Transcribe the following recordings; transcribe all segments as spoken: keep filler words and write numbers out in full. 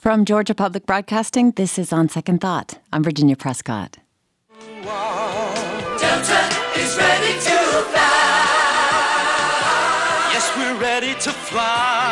From Georgia Public Broadcasting, this is On Second Thought. I'm Virginia Prescott. Delta is ready to fly. Yes, we're ready to fly.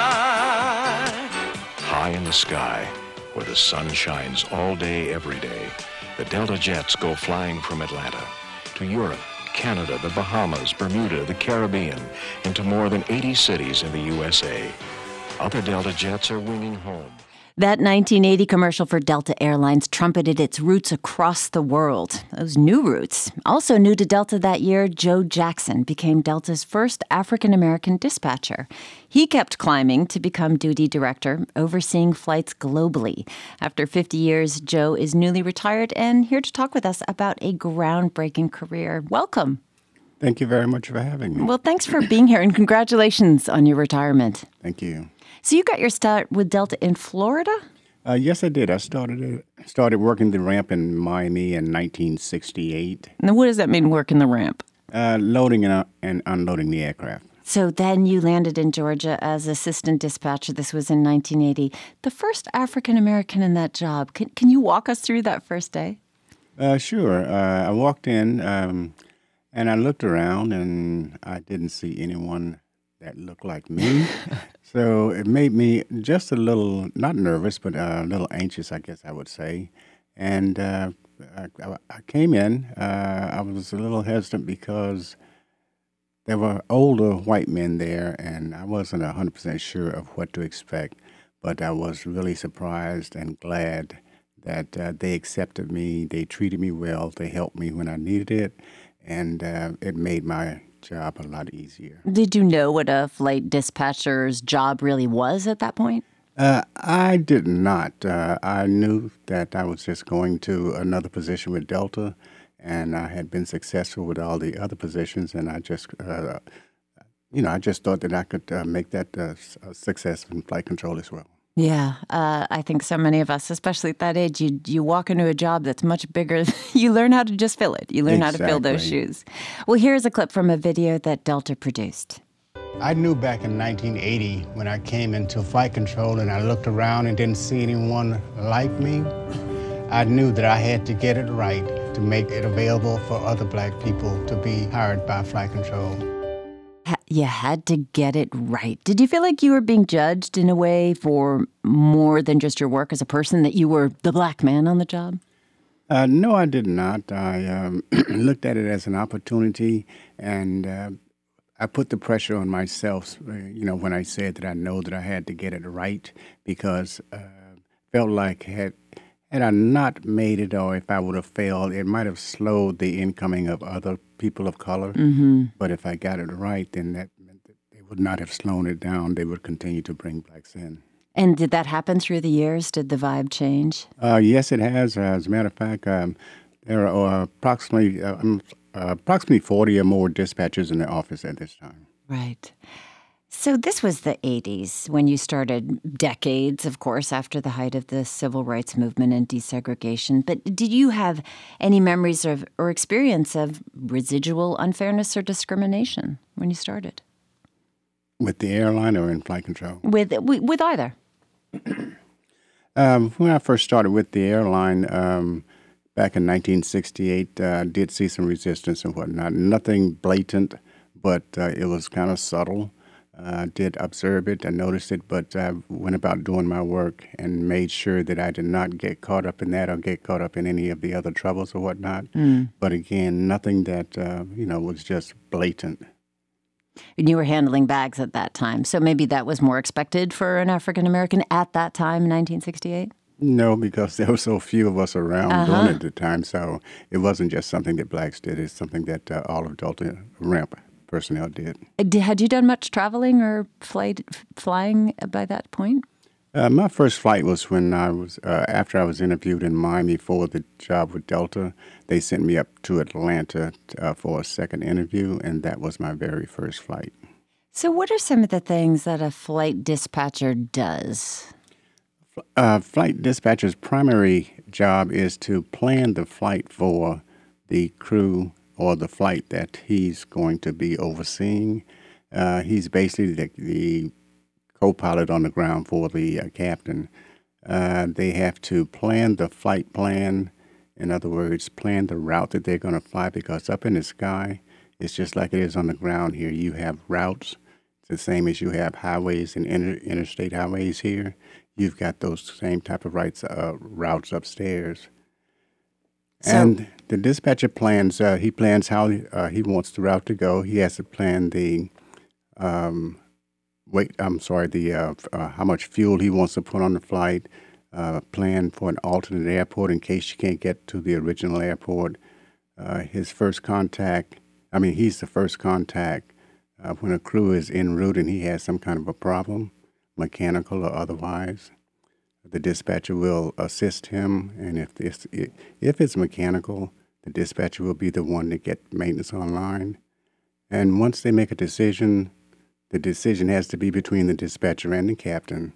High in the sky, where the sun shines all day, every day, the Delta jets go flying from Atlanta to Europe, Canada, the Bahamas, Bermuda, the Caribbean, into more than eighty cities in the U S A. Other Delta jets are winging home. That nineteen eighty commercial for Delta Airlines trumpeted its roots across the world. Those new roots. Also new to Delta that year, Joe Jackson became Delta's first African-American dispatcher. He kept climbing to become duty director, overseeing flights globally. After fifty years, Joe is newly retired and here to talk with us about a groundbreaking career. Welcome. Thank you very much for having me. Well, thanks for being here and congratulations on your retirement. Thank you. So you got your start with Delta in Florida? Uh, yes, I did. I started uh, started working the ramp in Miami in nineteen sixty-eight. Now, what does that mean, working the ramp? Uh, loading and, uh, and unloading the aircraft. So then you landed in Georgia as assistant dispatcher. This was in nineteen eighty. The first African-American in that job. Can, can you walk us through that first day? Uh, sure. Uh, I walked in um, and I looked around and I didn't see anyone that looked like me. So it made me just a little, not nervous, but a little anxious, I guess I would say. And uh, I, I came in. Uh, I was a little hesitant because there were older white men there, and I wasn't one hundred percent sure of what to expect. But I was really surprised and glad that uh, they accepted me. They treated me well. They helped me when I needed it. And uh, it made my job a lot easier. Did you know what a flight dispatcher's job really was at that point? Uh, I did not. Uh, I knew that I was just going to another position with Delta, and I had been successful with all the other positions, and I just, uh, you know, I just thought that I could uh, make that uh, a success in flight control as well. Yeah, uh, I think so many of us, especially at that age, you you walk into a job that's much bigger. You learn how to just fill it. You learn Exactly. how to fill those shoes. Well, here's a clip from a video that Delta produced. I knew back in nineteen eighty when I came into flight control and I looked around and didn't see anyone like me, I knew that I had to get it right to make it available for other black people to be hired by flight control. You had to get it right. Did you feel like you were being judged in a way for more than just your work as a person, that you were the black man on the job? Uh, no, I did not. I um, looked at it as an opportunity, and uh, I put the pressure on myself, uh, you know, when I said that I know that I had to get it right, because uh, felt like had had I not made it, or if I would have failed, it might have slowed the incoming of other people of color. Mm-hmm. But if I got it right, then that meant that they would not have slowed it down. They would continue to bring blacks in. And did that happen through the years? Did the vibe change? Uh, yes, it has. Uh, as a matter of fact, um, there are uh, approximately uh, um, uh, approximately forty or more dispatchers in the office at this time. Right. So this was the eighties when you started, decades, of course, after the height of the civil rights movement and desegregation. But did you have any memories of or experience of residual unfairness or discrimination when you started? With the airline or in flight control? With with either. Um, when I first started with the airline um, back in nineteen sixty-eight, uh, I did see some resistance and whatnot. Nothing blatant, but uh, it was kind of subtle. I uh, did observe it, I noticed it, but I went about doing my work and made sure that I did not get caught up in that or get caught up in any of the other troubles or whatnot. Mm. But again, nothing that, uh, you know, was just blatant. And you were handling bags at that time, so maybe that was more expected for an African-American at that time in nineteen sixty-eight? No, because there were so few of us around uh-huh. doing it at the time, so it wasn't just something that blacks did. It's something that uh, all of Delta Ramp personnel did. Had you done much traveling or flight, flying by that point? Uh, my first flight was when I was, uh, after I was interviewed in Miami for the job with Delta. They sent me up to Atlanta uh, for a second interview, and that was my very first flight. So what are some of the things that a flight dispatcher does? Uh, flight dispatcher's primary job is to plan the flight for the crew or the flight that he's going to be overseeing. Uh, he's basically the, the co-pilot on the ground for the uh, captain. Uh, they have to plan the flight plan. In other words, plan the route that they're going to fly, because up in the sky, it's just like it is on the ground here. You have routes, it's the same as you have highways and inter- interstate highways here. You've got those same type of rights, uh, routes upstairs. So, and the dispatcher plans, uh, he plans how uh, he wants the route to go. He has to plan the, um, wait, I'm sorry, the uh, f- uh, how much fuel he wants to put on the flight, uh, plan for an alternate airport in case you can't get to the original airport. Uh, his first contact, I mean, he's the first contact uh, when a crew is en route and he has some kind of a problem, mechanical or otherwise. The dispatcher will assist him, and if this, if it's mechanical, the dispatcher will be the one to get maintenance online. And once they make a decision, the decision has to be between the dispatcher and the captain.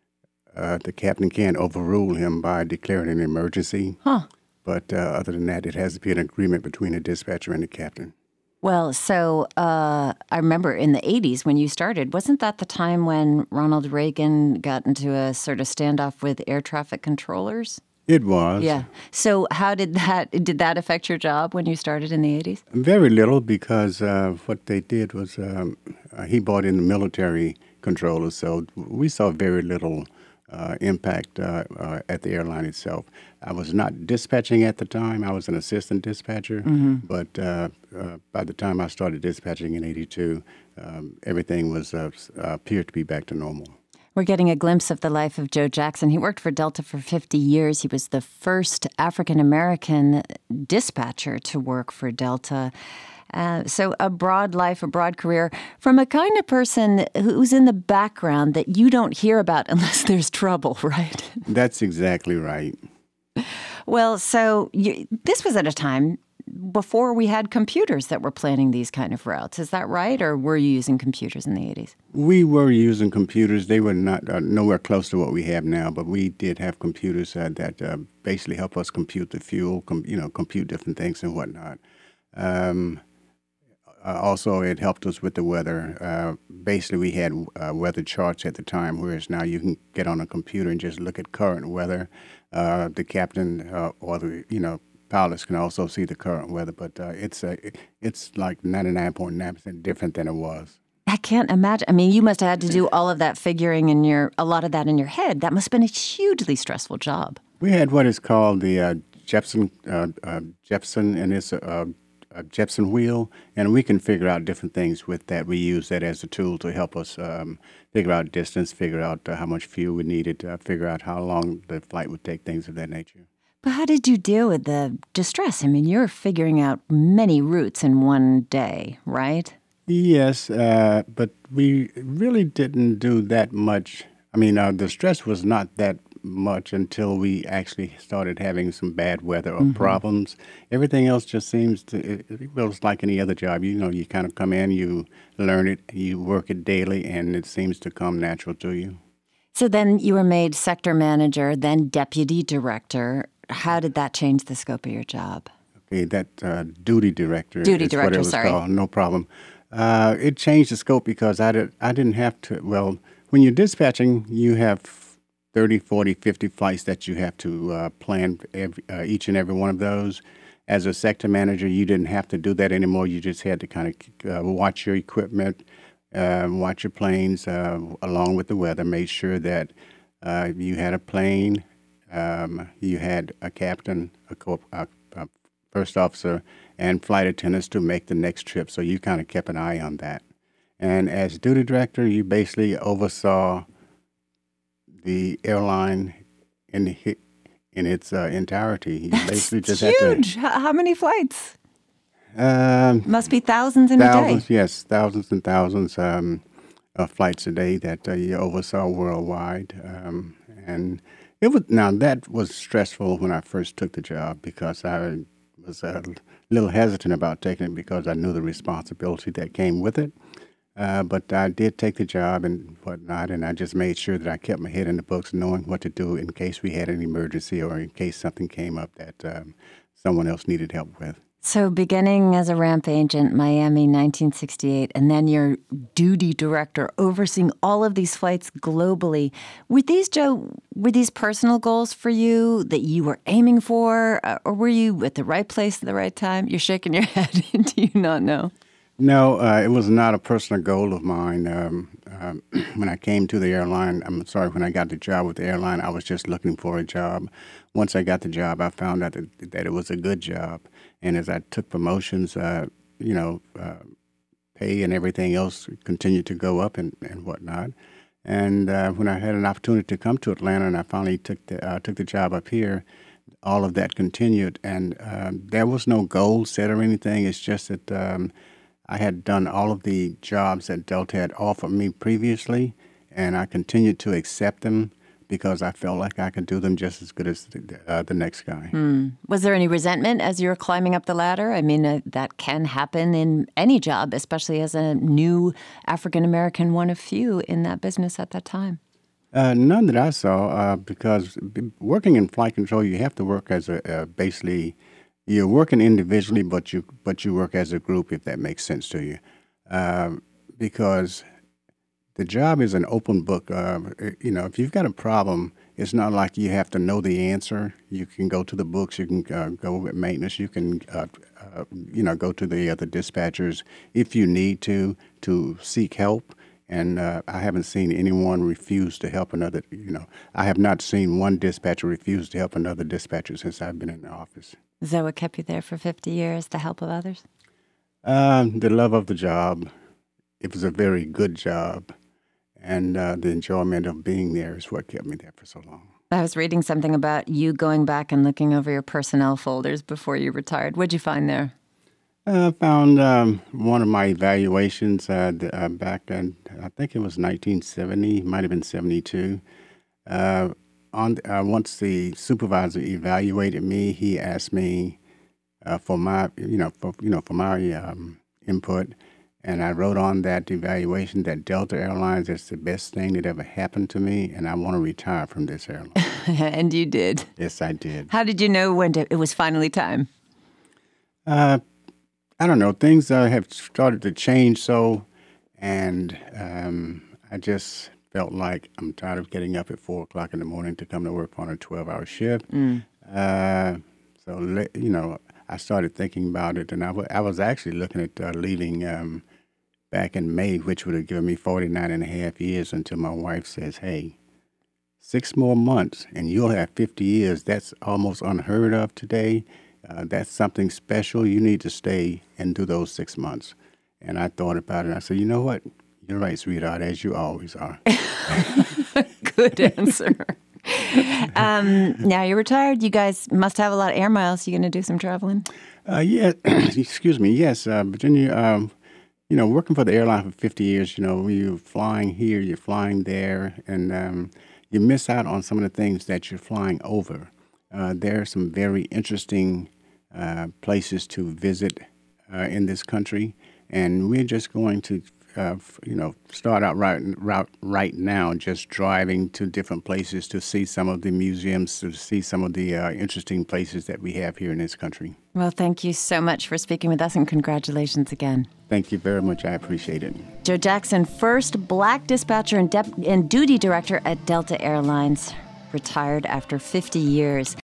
Uh, the captain can't overrule him by declaring an emergency. huh. But uh, other than that, it has to be an agreement between the dispatcher and the captain. Well, so uh, I remember in the eighties when you started, wasn't that the time when Ronald Reagan got into a sort of standoff with air traffic controllers? It was. Yeah. So how did that, did that affect your job when you started in the eighties? Very little, because uh, what they did was um, uh, he brought in the military controllers, so we saw very little uh, impact uh, uh, at the airline itself. I was not dispatching at the time. I was an assistant dispatcher, mm-hmm. but uh, uh, by the time I started dispatching in eighty-two, um, everything was uh, uh, appeared to be back to normal. We're getting a glimpse of the life of Joe Jackson. He worked for Delta for fifty years. He was the first African-American dispatcher to work for Delta. Uh, so a broad life, a broad career, from a kind of person who's in the background that you don't hear about unless there's trouble, right? That's exactly right. Well, so you, this was at a time before we had computers that were planning these kind of routes. Is that right? Or were you using computers in the eighties? We were using computers. They were not uh, nowhere close to what we have now, but we did have computers uh, that uh, basically help us compute the fuel, com- you know, compute different things and whatnot. Um, uh, also, it helped us with the weather. Uh, basically, we had uh, weather charts at the time, whereas now you can get on a computer and just look at current weather. Uh, the captain uh, or the, you know, pilots can also see the current weather, but uh, it's uh, it's like ninety-nine point nine percent different than it was. I can't imagine. I mean, you must have had to do all of that figuring in your, a lot of that in your head. That must have been a hugely stressful job. We had what is called the uh, Jepson uh, uh, Jepson and it's a, a Jepson wheel, and we can figure out different things with that. We use that as a tool to help us um, figure out distance, figure out uh, how much fuel we needed, uh, figure out how long the flight would take, things of that nature. But how did you deal with the distress? I mean, you're figuring out many routes in one day, right? Yes, uh, but we really didn't do that much. I mean, uh, the stress was not that much until we actually started having some bad weather or mm-hmm. problems. Everything else just seems to, it, it was like any other job. You know, you kind of come in, you learn it, you work it daily, and it seems to come natural to you. So then you were made sector manager, then deputy director. How did that change the scope of your job? Okay, that uh, duty director duty is director, what it was sorry. called. No problem. Uh, it changed the scope because I, did, I didn't have to, well, when you're dispatching, you have thirty, forty, fifty flights that you have to uh, plan every, uh, each and every one of those. As a sector manager, you didn't have to do that anymore. You just had to kind of uh, watch your equipment, uh, watch your planes uh, along with the weather, make sure that uh, you had a plane, um, you had a captain, a, co- a, a first officer, and flight attendants to make the next trip. So you kind of kept an eye on that. And as duty director, you basically oversaw the airline in the, in its uh, entirety. You That's basically just huge. Had to, How many flights? Um, Must be thousands in thousands, a day. Yes, thousands and thousands um, of flights a day that uh, you oversaw worldwide. Um, and it was now that was stressful when I first took the job because I was a little hesitant about taking it because I knew the responsibility that came with it. Uh, but I did take the job and whatnot, and I just made sure that I kept my head in the books, knowing what to do in case we had an emergency or in case something came up that um, someone else needed help with. So beginning as a ramp agent, Miami, nineteen sixty-eight, and then you're duty director, overseeing all of these flights globally. Were these, Joe, were these personal goals for you that you were aiming for, or were you at the right place at the right time? You're shaking your head. Do you not know? No, uh, it was not a personal goal of mine. Um, um, when I came to the airline, I'm sorry, when I got the job with the airline, I was just looking for a job. Once I got the job, I found out that, that it was a good job. And as I took promotions, uh, you know, uh, pay and everything else continued to go up and, and whatnot. And uh, when I had an opportunity to come to Atlanta and I finally took the, uh, took the job up here, all of that continued. And um, there was no goal set or anything. It's just that um, I had done all of the jobs that Delta had offered me previously, and I continued to accept them because I felt like I could do them just as good as the, uh, the next guy. Hmm. Was there any resentment as you were climbing up the ladder? I mean, uh, that can happen in any job, especially as a new African-American, one of few in that business at that time. Uh, none that I saw, uh, because working in flight control, you have to work as a uh, basically, you're working individually, but you but you work as a group, if that makes sense to you, uh, because the job is an open book. Uh, you know, if you've got a problem, it's not like you have to know the answer. You can go to the books. You can uh, go with maintenance. You can, uh, uh, you know, go to the other dispatchers if you need to to seek help. And uh, I haven't seen anyone refuse to help another. You know, I have not seen one dispatcher refuse to help another dispatcher since I've been in the office. Is that what kept you there for fifty years, the help of others? Um, the love of the job. It was a very good job. And uh, the enjoyment of being there is what kept me there for so long. I was reading something about you going back and looking over your personnel folders before you retired. What'd you find there? I found um, one of my evaluations uh, uh, back in, I think it was nineteen seventy, might have been seventy-two. Uh, on uh, once the supervisor evaluated me, he asked me uh, for my, you know, for you know, for my um, input. And I wrote on that evaluation that Delta Airlines is the best thing that ever happened to me, and I want to retire from this airline. And you did. Yes, I did. How did you know when to, it was finally time? Uh, I don't know. Things uh, have started to change so, and um, I just felt like I'm tired of getting up at four o'clock in the morning to come to work on a twelve-hour shift. Mm. Uh, so, you know, I started thinking about it, and I, w- I was actually looking at uh, leaving um, back in May, which would have given me forty-nine and a half years until my wife says, hey, six more months and you'll have fifty years. That's almost unheard of today. Uh, that's something special. You need to stay and do those six months. And I thought about it, and I said, you know what? You're right, sweetheart, as you always are. Good answer. um, now you're retired. You guys must have a lot of air miles. You going to do some traveling? Uh, yeah, excuse me. Yes, uh, Virginia, um, you know, working for the airline for fifty years, you know, you're flying here, you're flying there, and um, you miss out on some of the things that you're flying over. Uh, there are some very interesting uh, places to visit uh, in this country, and we're just going to, uh, you know, start out right, right, right now, just driving to different places to see some of the museums, to see some of the uh, interesting places that we have here in this country. Well, thank you so much for speaking with us, and congratulations again. Thank you very much. I appreciate it. Joe Jackson, first black dispatcher and, dep- and duty director at Delta Airlines, retired after fifty years.